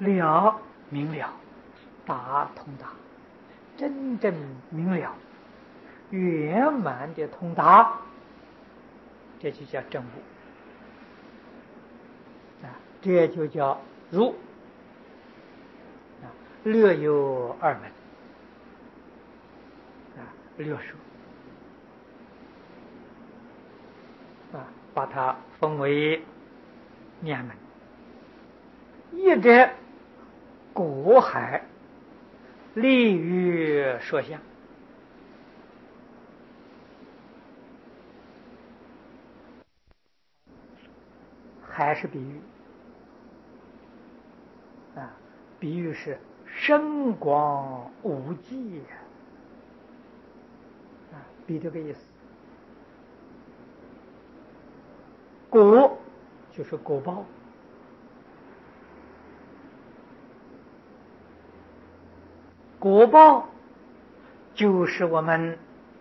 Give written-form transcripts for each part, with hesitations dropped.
了明了，达通达，真正明了，圆满的通达，这就叫证悟这就叫入略有二门略说把它分为两门，一者果海立于说相，还是比喻比喻是深广无际比这个意思。果就是果报，果报就是我们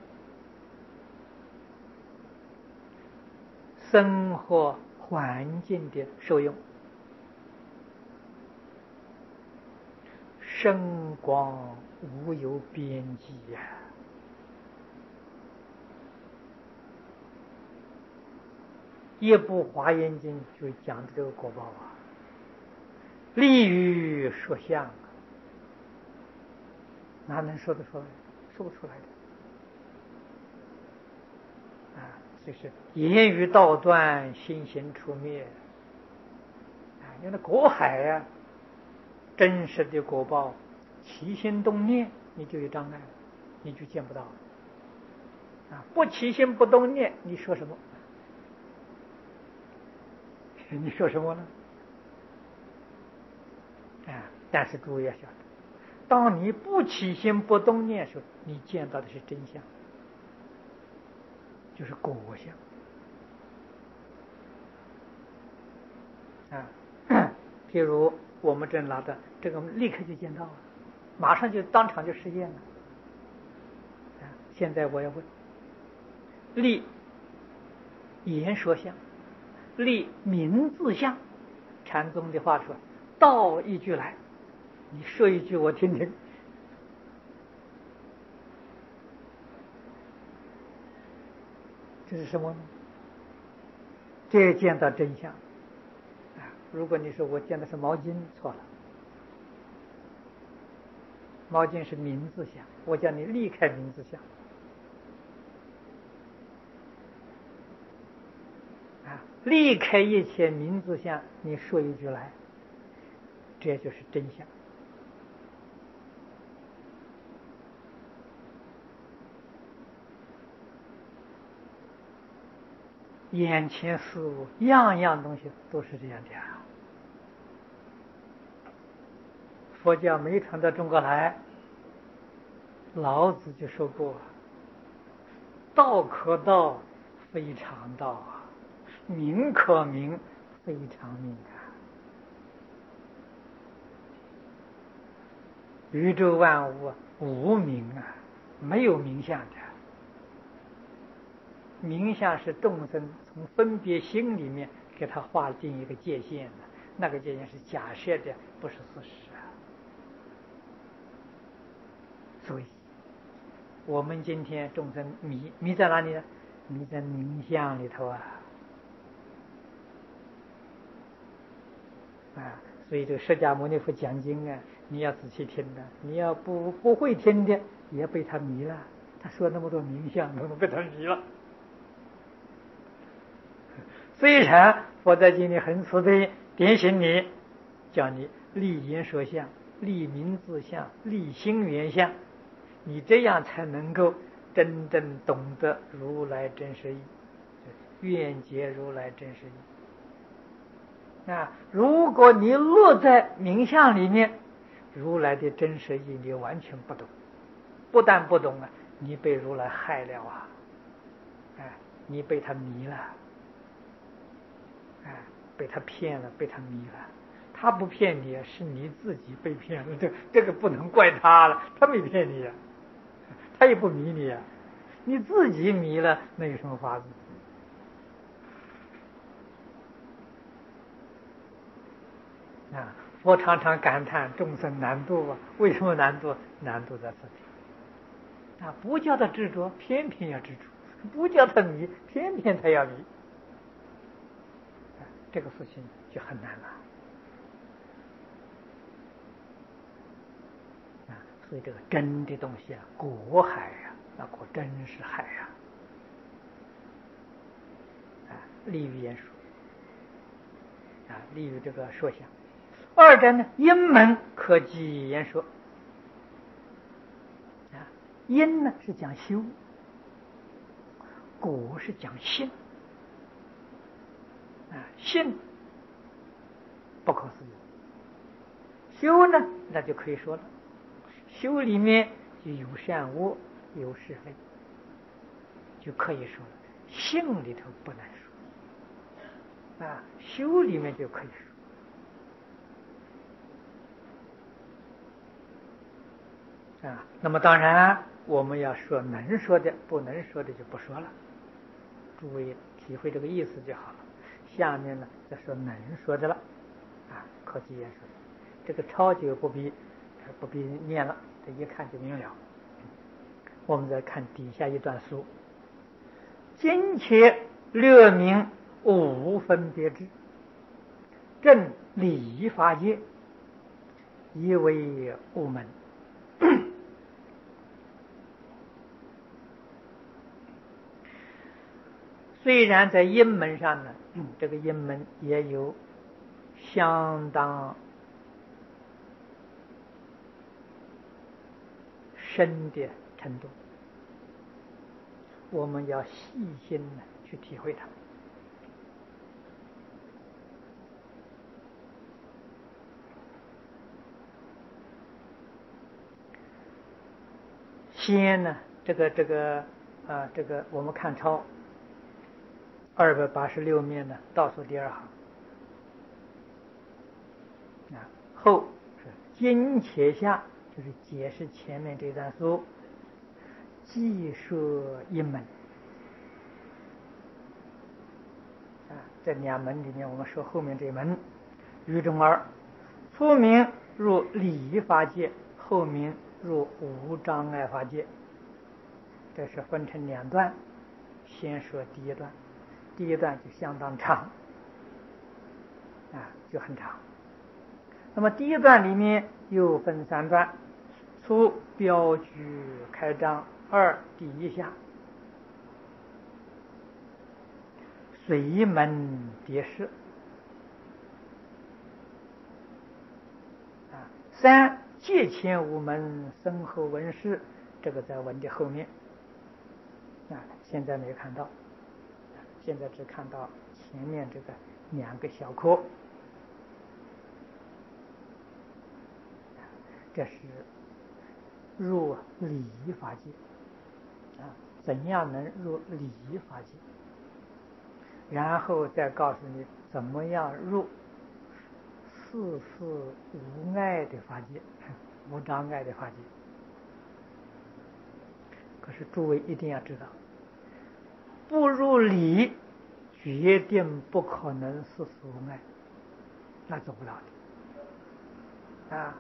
生活环境的受用，深广无有边际一部《华严经》就讲的这个果报立于说相，哪能说得出来？说不出来的就是言语道断，心行处灭因为果海真实的果报，起心动念你就有障碍，你就见不到不起心不动念，你说什么？你说什么呢？但是诸位要晓得，当你不起心不动念时候，你见到的是真相，就是果相譬如我们这拿的这个，立刻就见到了，马上就当场就实验了现在我要问，立言说相，立名字相，禅宗的话说，道一句来，你说一句我听听。这是什么呢？这见到真相如果你说我见的是毛巾，错了，毛巾是名字相，我叫你离开名字相离开一切名字相，你说一句来，这就是真相。眼前事物样样东西都是这样的佛教没传到中国来，老子就说过，道可道非常道名可名非常名宇宙万物无名没有名相的，名相是众生从分别心里面给他划定一个界限的，那个界限是假设的，不是事实所以我们今天众生迷在哪里呢？迷在名相里头所以这个释迦牟尼佛讲经你要仔细听的，你要不会听的，也被他迷了。他说那么多名相，我们被他迷了。虽然佛在经里很慈悲点醒你，叫你立言说相，立名字相，立心缘相，你这样才能够真正懂得如来真实义，愿解如来真实义如果你落在名相里面，如来的真实义你完全不懂，不但不懂你被如来害了你被他迷了被他骗了，被他迷了。他不骗你是你自己被骗了，这个不能怪他了，他没骗你他也不迷你你自己迷了，那有什么法子我常常感叹众生难度啊！为什么难度？难度在这里啊！不叫他执着，偏偏要执着；不叫他迷，偏偏他要迷。这个事情就很难了啊！所以这个真的东西啊，果海呀，那果真是海呀！啊，利于言说啊，利于这个说想。二者呢，因门可记言说啊，因呢是讲修，果是讲信啊，信不可思议。修呢，那就可以说了，修里面就有善恶，有是非，就可以说了。性里头不能说啊，修里面就可以说啊。那么当然，我们要说能说的，不能说的就不说了。诸位体会这个意思就好了。下面呢，再说能说的了啊，可记言说。这个抄就不必念了，这一看就明了。我们再看底下一段书：今且略明无分别智，正理法界，以为无门。虽然在阴门上呢，这个阴门也有相当深的程度，我们要细心的去体会它。先呢，这个我们看抄286面呢，倒数第二行啊，后是今且下，就是解释前面这段书，既说一门啊，这两门里面，我们说后面这一门，于中二，初名入理法界，后名入无障碍法界。这是分成两段，先说第一段，第一段就相当长啊，就很长。那么第一段里面又分三段：初标举开章，二第一下，随门别释啊，三借前无门，身后闻事，这个在文的后面啊，现在没看到，现在只看到前面这个两个小科。这是入理法界啊，怎样能入理法界？然后再告诉你怎么样入事事无碍的法界，无障碍的法界。可是诸位一定要知道，不入理，决定不可能事事无碍，那做不到的啊。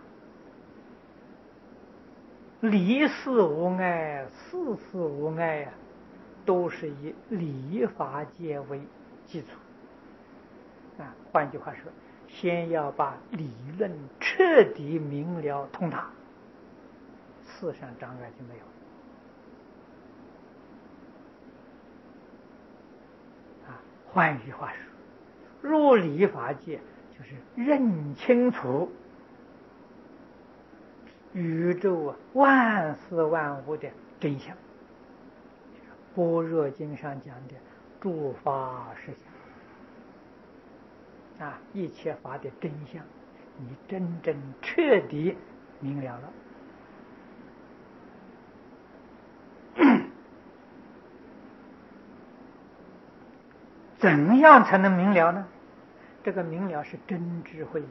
理事无碍，事事无碍呀，都是以理法界为基础啊。换句话说，先要把理论彻底明了通达，事上障碍就没有啊。换句话说，入理法界就是认清楚宇宙万事万物的真相，般若经上讲的诸法实相啊，一切法的真相，你真正彻底明了了。怎样才能明了呢？这个明了是真智慧，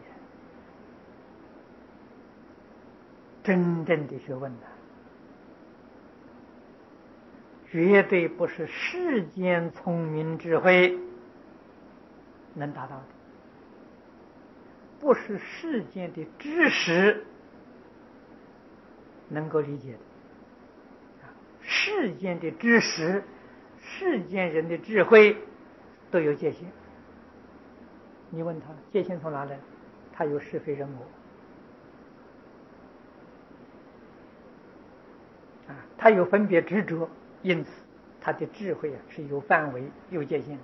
真正的学问的，绝对不是世间聪明智慧能达到的不是世间的知识能够理解的。世间的知识，世间人的智慧都有界限。你问他界限从哪来？他有是非人我他有分别执着，因此他的智慧是有范围、有界限的。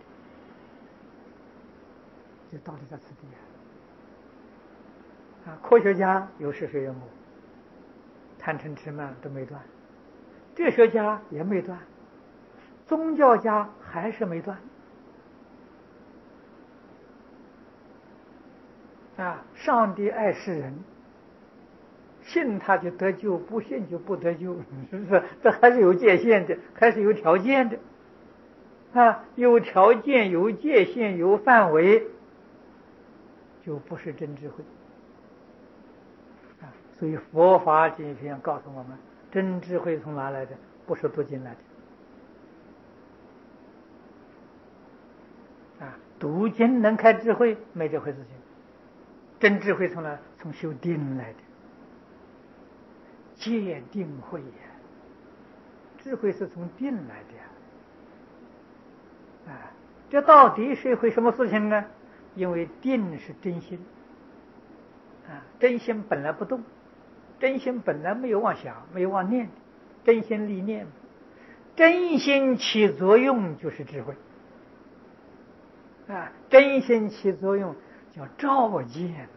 这道理在此地科学家有是非人我，贪嗔痴慢都没断，哲学家也没断，宗教家还是没断上帝爱世人，信他就得救，不信就不得救，是不是？这还是有界限的，还是有条件的有条件、有界限、有范围，就不是真智慧所以佛法这一篇告诉我们，真智慧从哪来的？不是读经来的读经能开智慧？没这回事情。真智慧从哪？从修定来的，戒定慧智慧是从定来的这到底是一回什么事情呢？因为定是真心真心本来不动，真心本来没有妄想，没有妄念，真心立念，真心起作用就是智慧真心起作用叫照见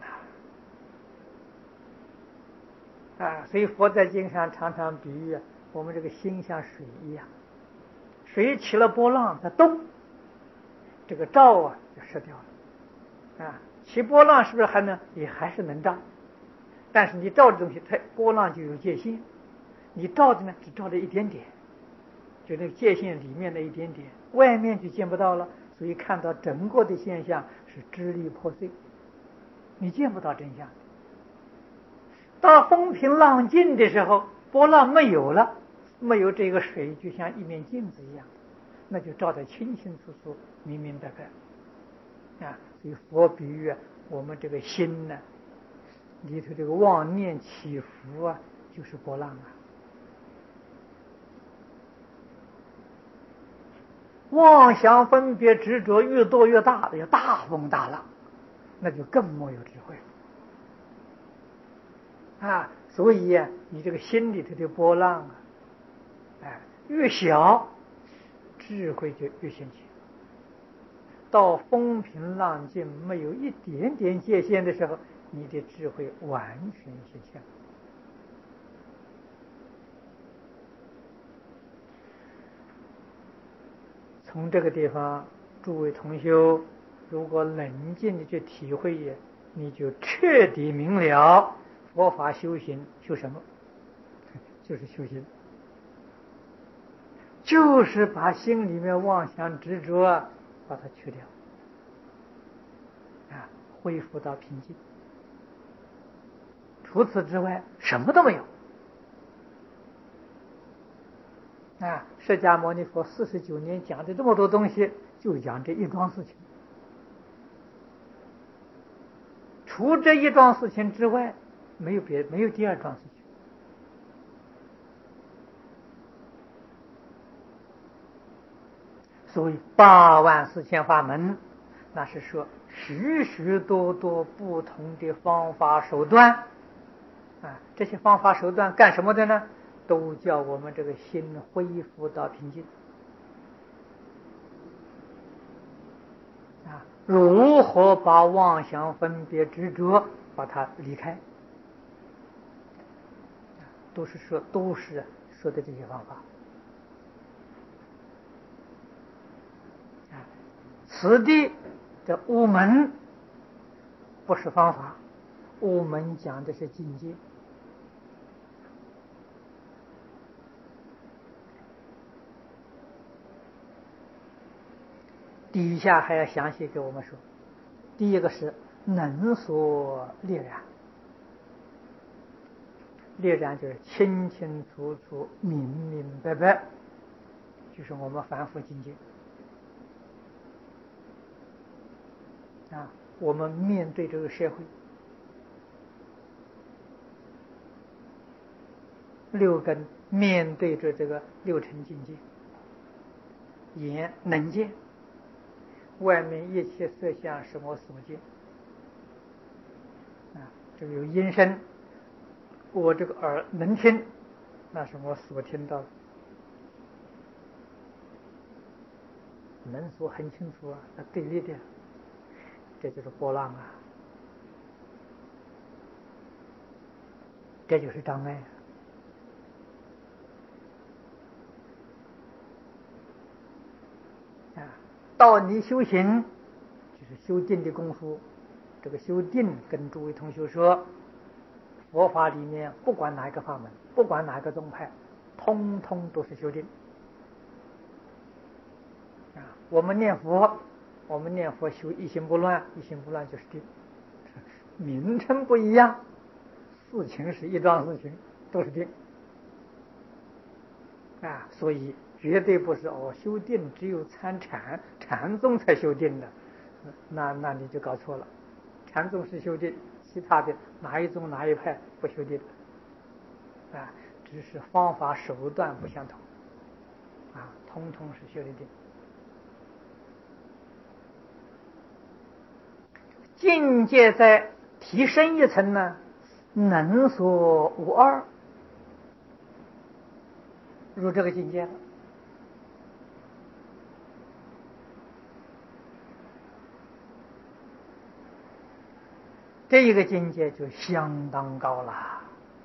所以佛在经上常常比喻我们这个心像水一样，水起了波浪在动，这个照就失掉了起波浪是不是还是能照？但是你照的东西，它波浪就有界限，你照的呢只照了一点点，就那个界限里面的一点点，外面就见不到了。所以看到整个的现象是支离破碎，你见不到真相。到风平浪静的时候，波浪没有了，没有这个水，就像一面镜子一样，那就照得清清楚楚、明明白白所以佛比喻我们这个心呢里头这个妄念起伏就是波浪妄想分别执着越多越大，有大风大浪，那就更没有智慧所以你这个心里头的波浪越小，智慧就越显起。到风平浪静，没有一点点界限的时候，你的智慧完全显现。从这个地方，诸位同修，如果冷静的去体会你就彻底明了佛法修行修什么，就是修心，就是把心里面妄想执着把它去掉恢复到平静。除此之外什么都没有释迦牟尼佛49年讲的这么多东西，就讲这一桩事情。除这一桩事情之外，没有第二桩事情。所以84000法门，那是说许许多多不同的方法手段这些方法手段干什么的呢？都叫我们这个心恢复到平静如何把妄想分别执着把它离开，都是说的这些方法此地的五门不是方法，五门讲的是境界。底下还要详细给我们说，第一个是能所烈然，烈然就是清清楚楚、明明白白，就是我们凡夫境界我们面对这个社会， 六根面对着这个六尘境界，眼能见，外面一切色相是我所见这个有音声，我这个耳能听，那是我所听到的，能说很清楚那对立的，这就是波浪这就是障碍到你修行就是修定的功夫。这个修定跟诸位同学说，佛法里面不管哪一个法门，不管哪一个宗派，通通都是修定我们念佛修一心不乱，一心不乱就是定，名称不一样，事情是一桩事情，都是定所以绝对不是修定只有参禅宗才修定的，那你就搞错了。禅宗是修定，其他的哪一宗哪一派不修定只是方法手段不相同通通是修的定。境界在提升一层呢，能所无二，入这个境界了。这一个境界就相当高了，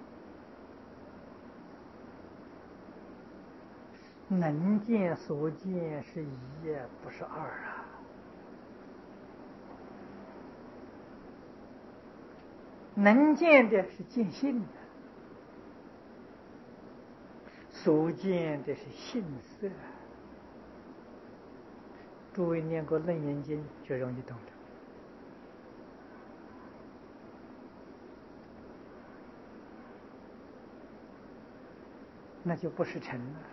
能见所见是一不是二能见的是见性的，所见的是性色诸位念过《楞严经》就容易懂了。那就不是尘了，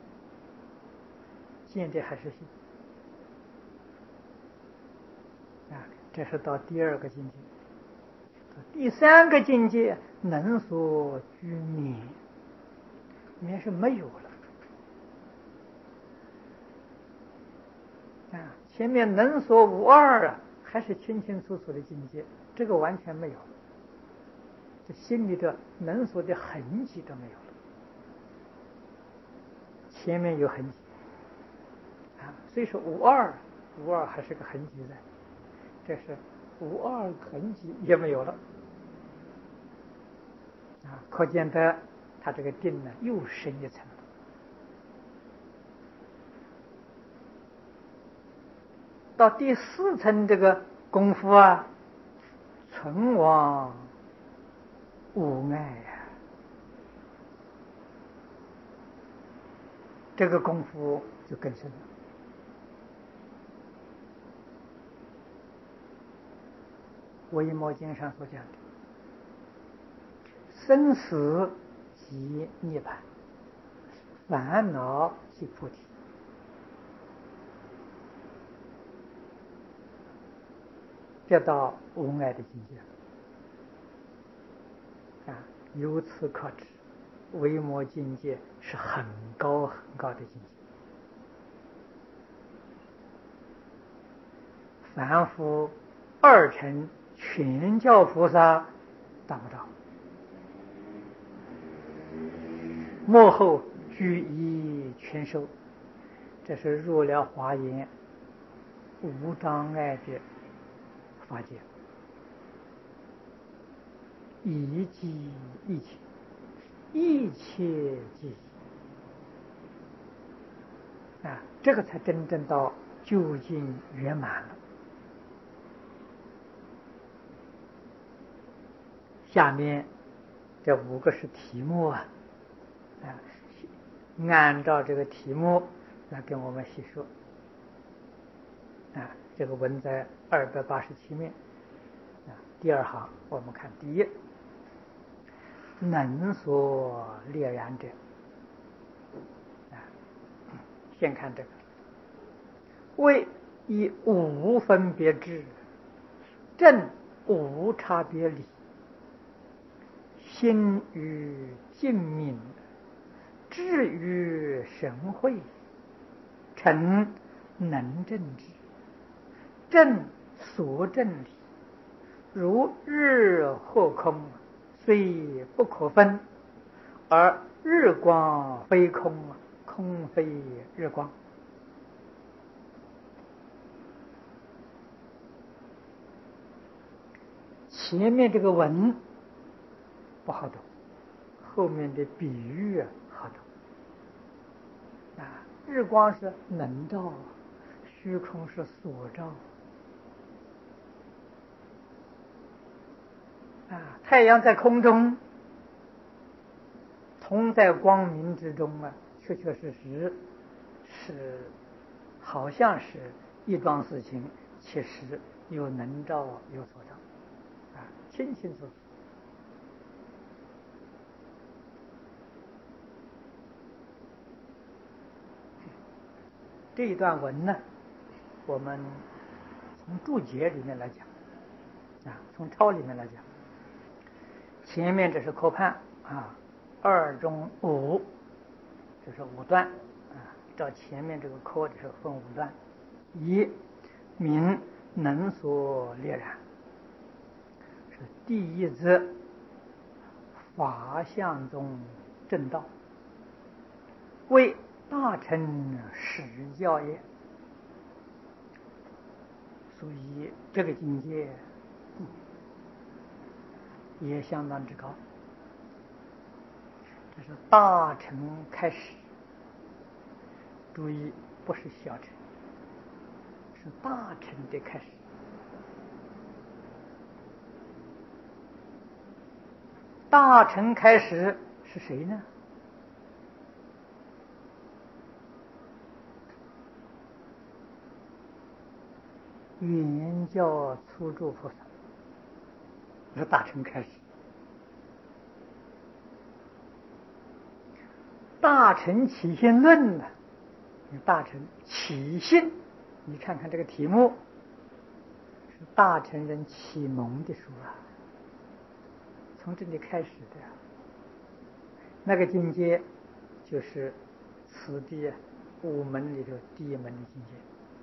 见的还是性这是到第二个境界。第三个境界能所居免，免是没有了前面能所无二还是清清楚楚的境界，这个完全没有了，这心里的能所的痕迹都没有了，前面有痕迹所以说无二还是个痕迹在，这是无二痕迹也没有了可见得他这个定呢又深一层了。到第四层这个功夫存亡无碍这个功夫就更深了。维摩经上所讲的生死即涅槃，烦恼即菩提，这到无碍的境界由此可知维摩境界是很高很高的境界。凡夫二乘全教菩萨达不到，幕后俱以全收，这是入了华严无障碍的法界，一即一切，一切即这个才真正到究竟圆满了。下面这5个是题目按照这个题目来跟我们细说这个文在287面第2行我们看第一，能所列然者先看这个，为以无分别智，证无差别理，心与净明至于神会，诚能正之，正所正理，如日或空，虽不可分，而日光非空，空非日光。前面这个文不好懂，后面的比喻好懂。日光是能照，虚空是所照。太阳在空中，同在光明之中确确实实是好像是一桩事情，其实有能照有所照，清清楚楚。这一段文呢，我们从注解里面来讲，从抄里面来讲，前面这是科判2中5，这是5段照前面这个科，这是分5段。一，明能所列然，是第一则法相中正道，为大乘实教也。所以这个境界也相当之高，这是大乘开始，注意不是小乘，是大乘的开始。大乘开始是谁呢？圆教初住菩萨，是大乘开始。大乘起信论呢？大乘起信，你看看这个题目，是大乘人启蒙的书从这里开始的。那个境界就是此地5门里头第1门的境界。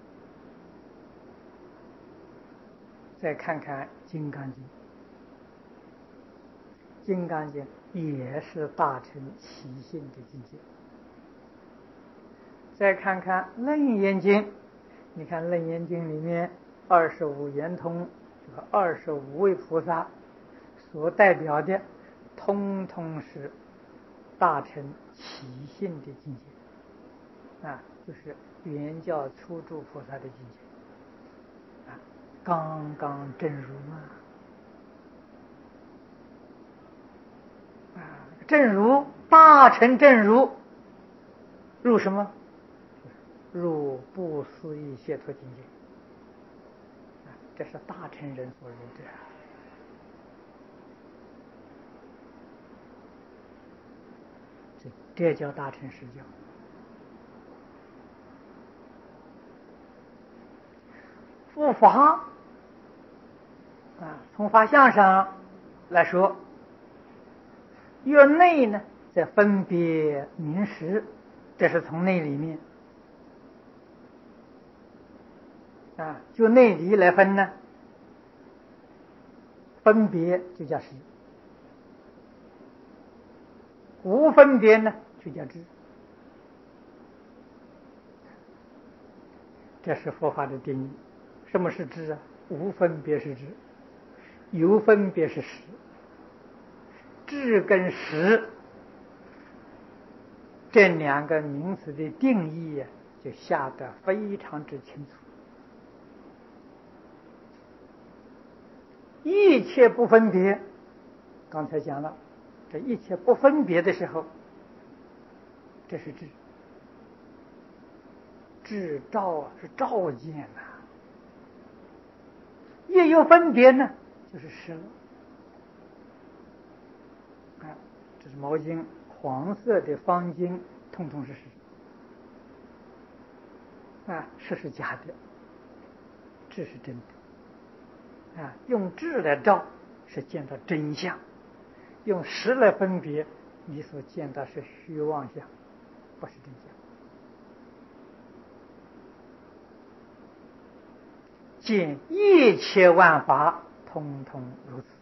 再看看《金刚经》，《金刚经》也是大乘起信的境界。再看看《楞严经》，你看《楞严经》里面25圆通，这个25位菩萨所代表的，通通是大乘起信的境界就是圆教初住菩萨的境界刚刚正如正如大乘正如，入什么？入不思议解脱境界这是大乘人所入的这叫大乘实教。复法从法相上来说，越内呢，在分别名实，这是从内里面就内里来分呢，分别就叫实，无分别呢就叫知。这是佛法的定义。什么是知无分别是知，有分别是实。知跟实这2个名词的定义就下得非常之清楚。一切不分别，刚才讲了，这一切不分别的时候，这是知。知照是照见一有分别呢，就是实了。这是毛巾黄色的方巾，通通是实。实是假的，知是真的。用智来照，是见到真相；用实来分别，你所见到是虚妄相。 不是真相。见一切万法通通如此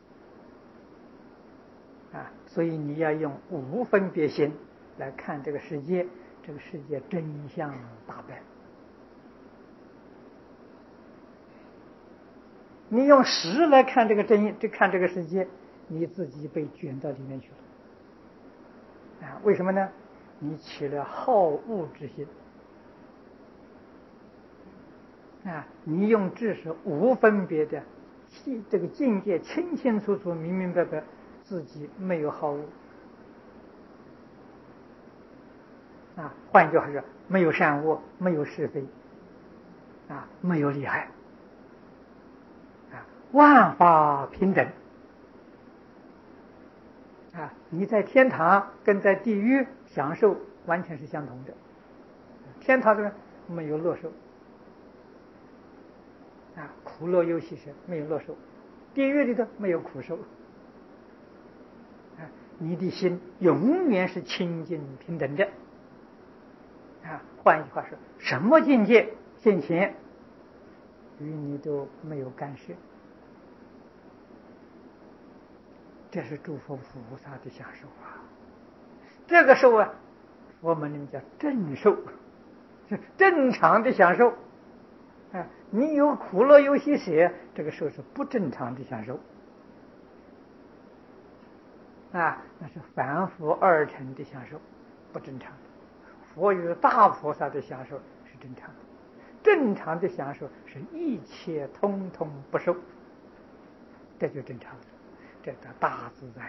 所以你要用无分别心来看这个世界，这个世界真相大白。你用识来看这个看这个世界，你自己被卷到里面去了为什么呢？你起了好恶之心你用智识无分别的这个境界清清楚楚明明白白，自己没有好恶换句话说，没有善恶，没有是非没有利害万法平等你在天堂跟在地狱享受完全是相同的。天堂的没有乐受苦乐忧喜舍没有乐受，地狱里头没有苦受你的心永远是清净平等的换一句话说，什么境界现前与你都没有干涉，这是诸佛菩萨的享受这个受我们里面叫正受，是正常的享受你有苦乐忧喜舍，这个受是不正常的享受那是凡夫二乘的享受，不正常的。佛与大菩萨的享受是正常的，正常的享受是一切通通不受，这就正常的，这叫大自在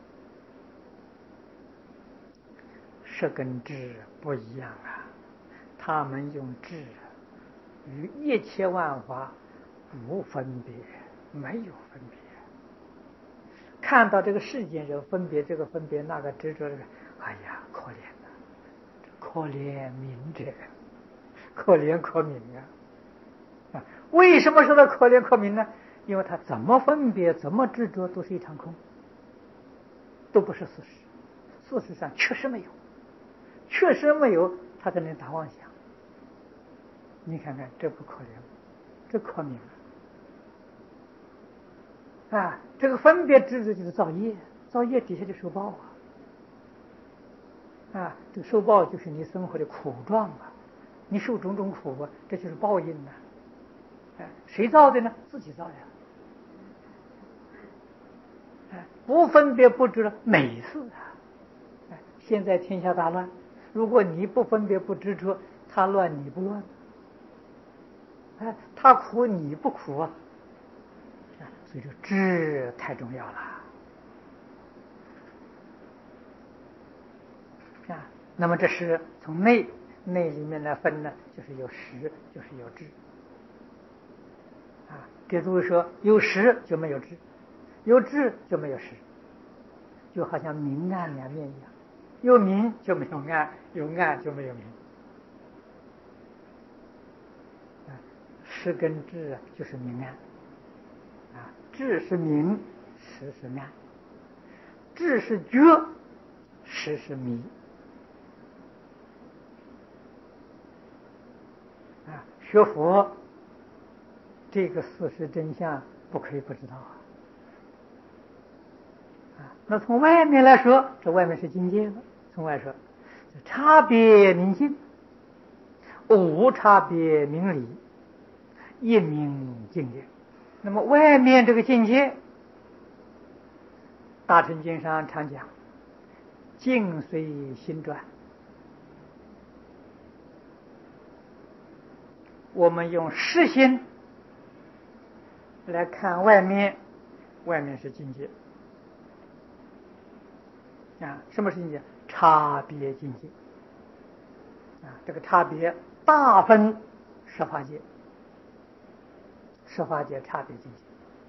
识跟智不一样他们用智与一切万法无分别，没有分别。看到这个世间人分别这个分别那个执着这个，哎呀，可怜可怜悯者，可怜可悯为什么说他可怜可悯呢？因为他怎么分别怎么执着都是一场空，都不是事实。事实上确实没有，确实没有，他在那打妄想。你看看这不可怜吗？这可悯这个分别执着就是造业，造业底下就受报这个受报就是你生活的苦状你受种种苦这就是报应谁造的呢？自己造呀不分别不执着美事现在天下大乱，如果你不分别不执着，他乱你不乱他苦你不苦所以说智太重要了那么这是从内里面来分呢，就是有识，就是有智给诸位说，有识就没有智，有智就没有识，就好像明暗两面一样，有明就没有暗，有暗就没有明识跟智就是明暗智是明，识是暗，智是觉，识是迷学佛这个事实真相不可以不知道那从外面来说，这外面是境界了，从外说差别明净，无差别明理，一明境界。那么外面这个境界，大乘经上常讲境随心转，我们用实心来看外面，外面是境界什么是境界？差别境界这个差别大分十法界，十法界差别境界。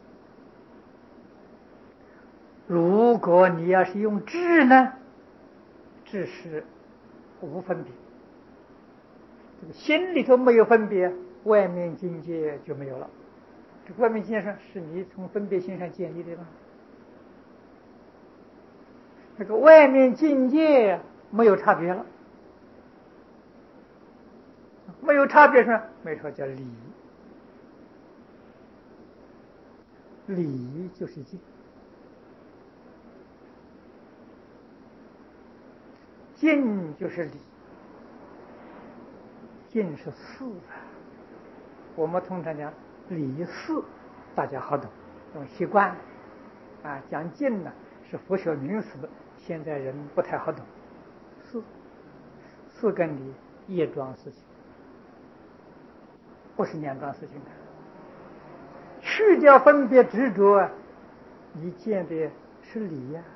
如果你要是用智呢，智是无分别，这个心里头没有分别，外面境界就没有了。这外面境界上是你从分别心上建立的吗？那个外面境界没有差别了， 有差别是没错，叫理。理就是静，静就是理，静是事啊。我们通常讲理事，大家好懂，用习惯啊。讲静呢是佛学名词，现在人不太好懂。事跟理一桩事情，不是两桩事情的。去掉分别执着，你见的是理呀。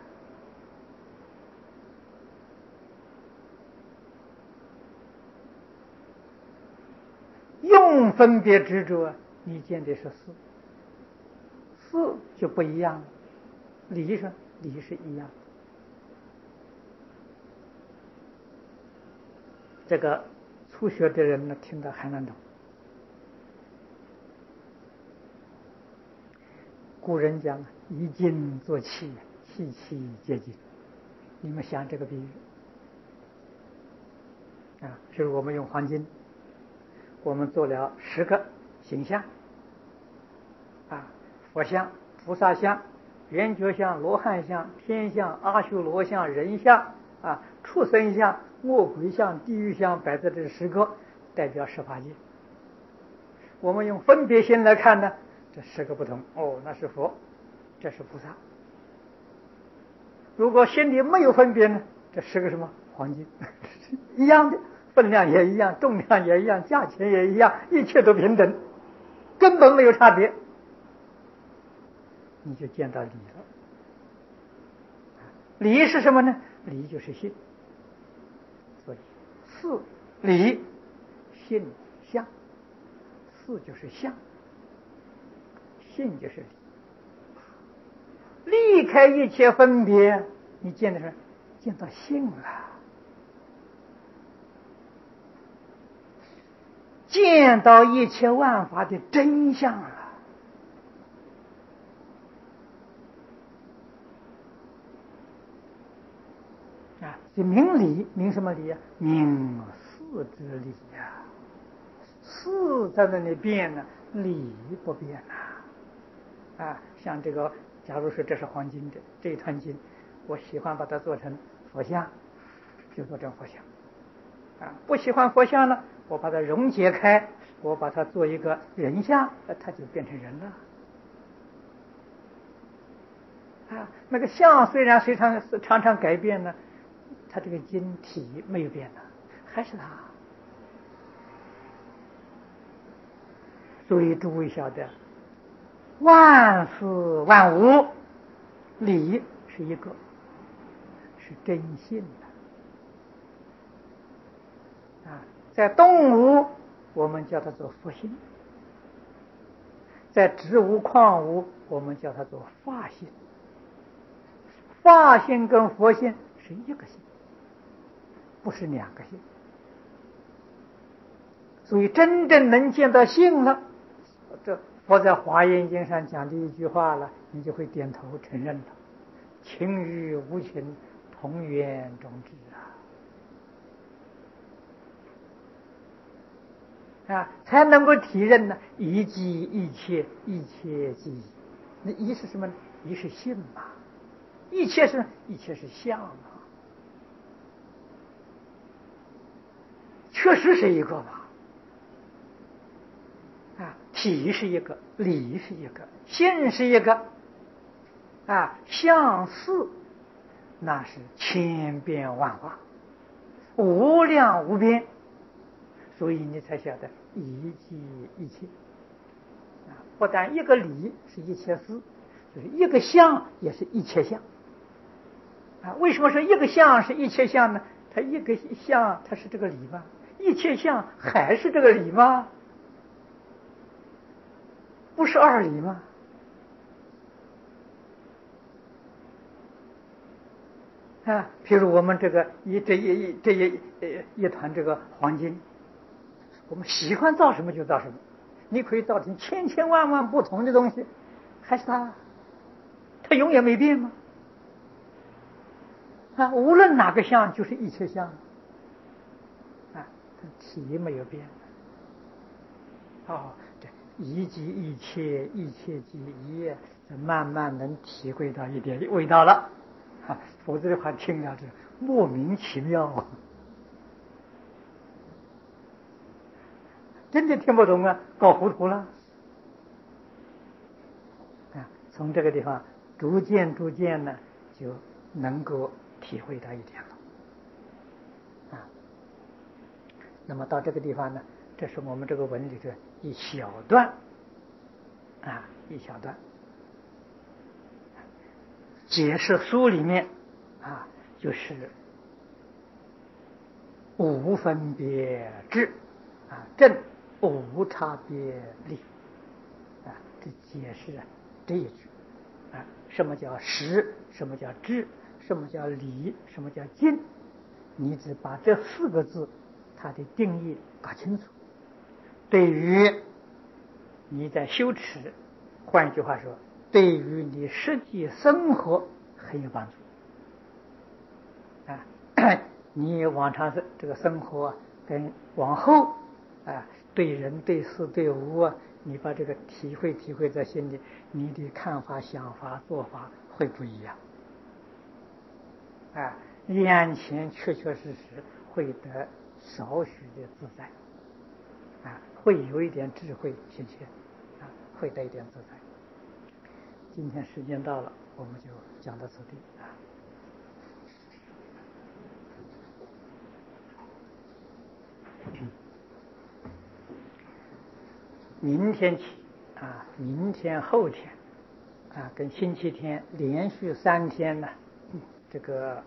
用分别执着，你见的是事，事就不一样了。理是一样。这个初学的人呢，听得还难懂。古人讲以静作气，气气皆静。你们想这个比喻啊？就是我们用黄金，我们做了10个形象啊，佛像、菩萨像、圆觉像、罗汉像、天像、阿修罗像、人像啊、畜生像、恶鬼像、地狱像，摆在这10个，代表18界。我们用分别心来看呢，这10个不同哦，那是佛，这是菩萨。如果心里没有分别呢，这10个什么黄金一样的，分量也一样，重量也一样，价钱也一样，一切都平等，根本没有差别，你就见到理了。理是什么呢？理就是信。所以事理信相，事就是相，信就是理。离开一切分别，你见的是见到性了，见到一切万法的真相了。啊，这明理，明什么理啊？明事之理呀。事在那里变呢，理不变呐。啊，像这个，假如说这是黄金的这一团金，我喜欢把它做成佛像，就做成佛像。啊，不喜欢佛像呢，我把它溶解开，我把它做一个人像，它就变成人了。啊，那个像虽然常常改变呢，它这个晶体没有变呢，还是它。所以诸位晓得，万事万物理是一个，是真性的。啊，在动物我们叫它做佛性，在植物矿物我们叫它做法性。法性跟佛性是一个性，不是2个性。所以真正能见到性了，这佛在华严经上讲的一句话了，你就会点头承认了。情与无情，同源种质啊，才能够体认呢，一即一切，一切即一。那一是什么呢？一是性嘛，一切是相啊，确实是一个嘛。啊，体是一个，理是一个，性是一个，啊，相似那是千变万化，无量无边，所以你才晓得一即一切。啊，不但一个理是一切事，就是一个相也是一切相。啊，为什么说一个相是一切相呢？它一个相它是这个理吗？一切相还是这个理吗？不是2理吗？啊，譬如我们这一团这个黄金，我们喜欢造什么就造什么，你可以造成千千万万不同的东西，还是它永远没变吗？啊，无论哪个相就是一切相，啊，它体没有变。 这一即一切，一切即一，慢慢能体会到一点味道了否则的话听了这莫名其妙真的听不懂搞糊涂了从这个地方逐渐呢，就能够体会到一点了那么到这个地方呢，这是我们这个文里的一小段一小段解释书里面就是无分别智正无差别力这解释这一句什么叫实，什么叫智，什么叫理，什么叫尽，你只把这4个字它的定义搞清楚，对于你在修持，换一句话说，对于你实际生活很有帮助你往常这个生活跟往后对人对事对物你把这个体会在心里，你的看法想法做法会不一样眼前确实会得少许的自在会有一点智慧现前会得一点自在。今天时间到了，我们就讲到此地明天起明天后天跟星期天连续3天呢，这个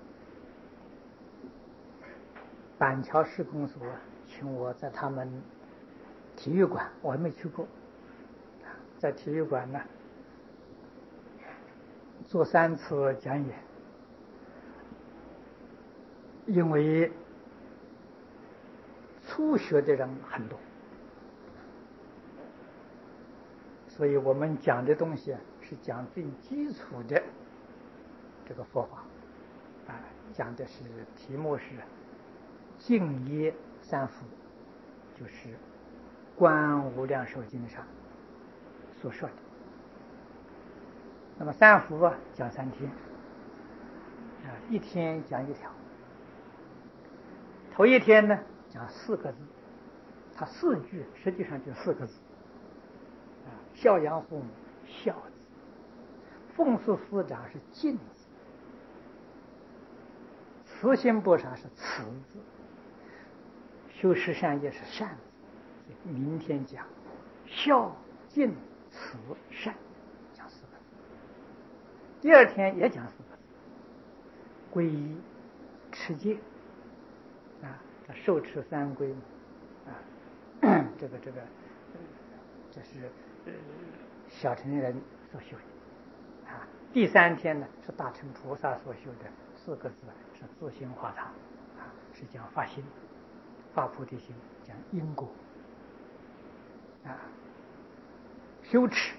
板桥市公所请我在他们体育馆，我还没去过在体育馆呢做3次讲演，因为初学的人很多，所以我们讲的东西是讲最基础的这个佛法讲的是题目是净业3福，就是观无量寿经上所说的。那么3福讲3天1天讲1条。头1天呢讲4个字，它4句实际上就4个字孝养父母孝字，奉事师长是敬字，慈心不杀是慈字，修持善业是善字。明天讲孝敬慈善，讲4个字。第2天也讲4个字，皈依持戒受持3皈这是小乘人所修的第3天呢是大乘菩萨所修的4个字，是自性化他是讲发心发菩提心，讲因果修持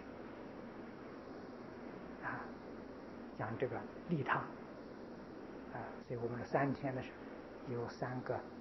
讲这个利他所以我们的3天的时候有3个